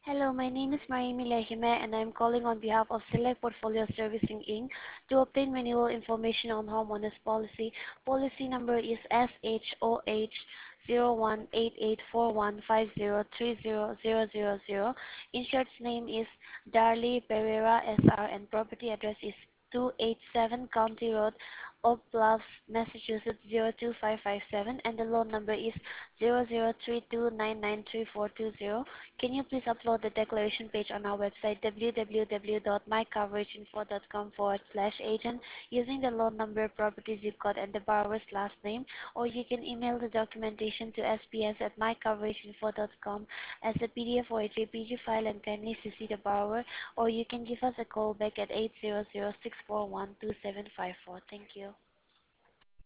Hello, my name is Mariemi Lehime and I'm calling on behalf of Select Portfolio Servicing Inc. to obtain renewal information on homeowners policy. Policy number is SHOH01884150300000. Insured's name is Darley Pereira SR and property address is 287 County Road, Oak Bluffs, Massachusetts 02557 and the loan number is 0032993420. Can you please upload the declaration page on our website www.mycoveraginfo.com/agent using the loan number, property zip code, and the borrower's last name, or you can email the documentation to sps@mycoveraginfo.com as a PDF or a JPG file and kindly CC the borrower, or you can give us a call back at 800-641-2754. Thank you.